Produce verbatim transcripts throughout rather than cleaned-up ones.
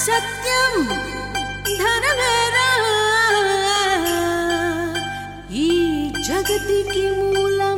సత్యం ధనమేరా ఈ జగతికి మూలం.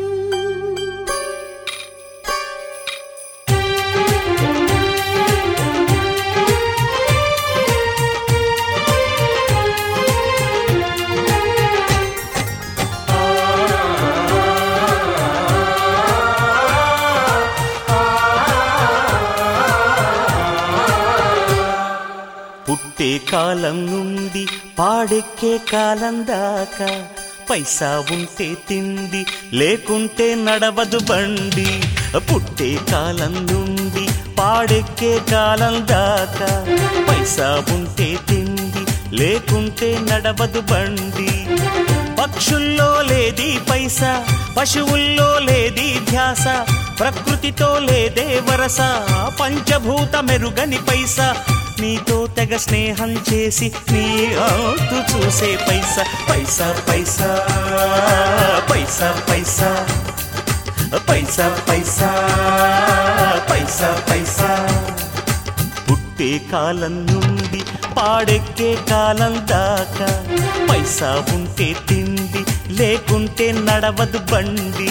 పుట్టే కాలం నుండి పాడెక్కే కాలం దాకా పైసా ఉంటే తిండి లేకుంటే నడవదు బండి. పుట్టే కాలం నుండి పాడెక్కే కాలం దాకా పైసా ఉంటే తిండి లేకుంటే నడవదు బండి. పక్షుల్లో లేది పైసా, పశువుల్లో లేది ధ్యాస, ప్రకృతితో లేదే వరస, పంచభూత మెరుగని పైసా. నీతో తెగ స్నేహం చేసి నీ అంతు చూసే పైసా. పైసా పైసా పైసా పైసా పైసా పైసా పైసా పైసా. పుట్టే కాలం నుండి పాడెక్కే కాలం దాకా పైసా ఉంటే తిండి లేకుంటే నడవదు బండి.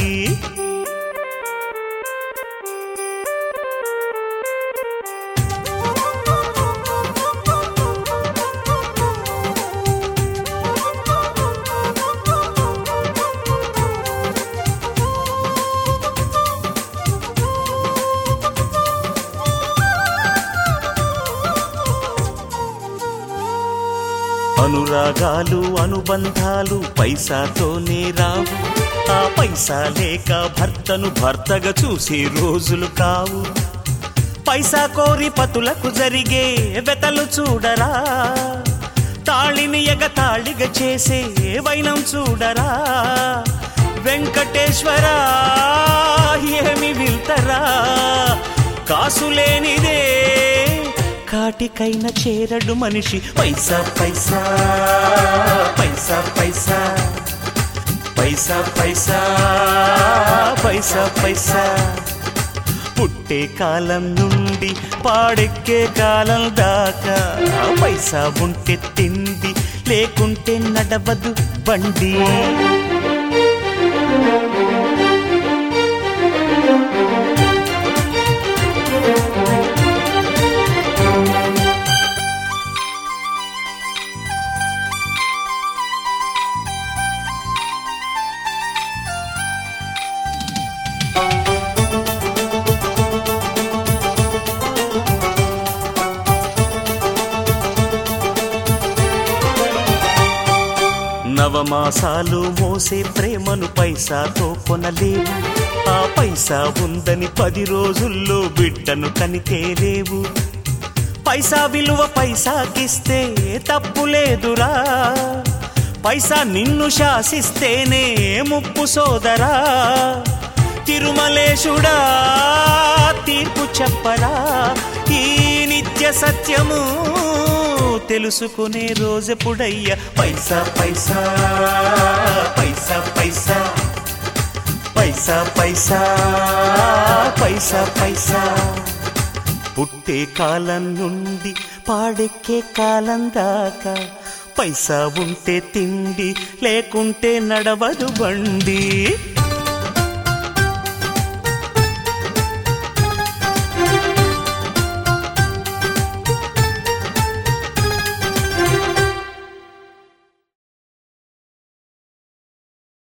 అనురాగాలు అనుబంధాలు పైసాతోనే రావు, ఆ పైసా లేక భర్తను భర్తగా చూసే రోజులు కావు. పైసా కోరి పతులకు జరిగే వెతలు చూడరా, తాళిని ఎగతాళిగా చేసే వైనం చూడరా. వెంకటేశ్వరా ఏమి విల్తరా, కాసులేనిదే కాటికైన చేరడు మనిషి. పైసా పైసా పైసా పైసా పైసా పైసా పైసా పైసా. పుట్టే కాలం నుండి పాడెక్కే కాలం దాకా పైసా ఉంటే తిండి లేకుంటే నడవదు బండి. నవమాసాలు మోసే ప్రేమను పైసాతో కొనలేవు, ఆ పైసా ఉందని పది రోజుల్లో బిడ్డను కనితేలేవు. పైసా విలువ పైసాకిస్తే తప్పులేదురా, పైసా నిన్ను శాసిస్తేనే ముప్పు సోదరా. తిరుమలేశుడా తీర్పు చెప్పరా, ఈ నిత్య సత్యము తెలుసుకునే రోజెప్పుడయ్యా. పైసా పైసా పైసా పైసా పైసా పైసా పైసా పైసా. పుట్టే కాలం నుండి పాడెక్కే కాలం దాకా పైసా ఉంటే తిండి లేకుంటే నడవదు బండి.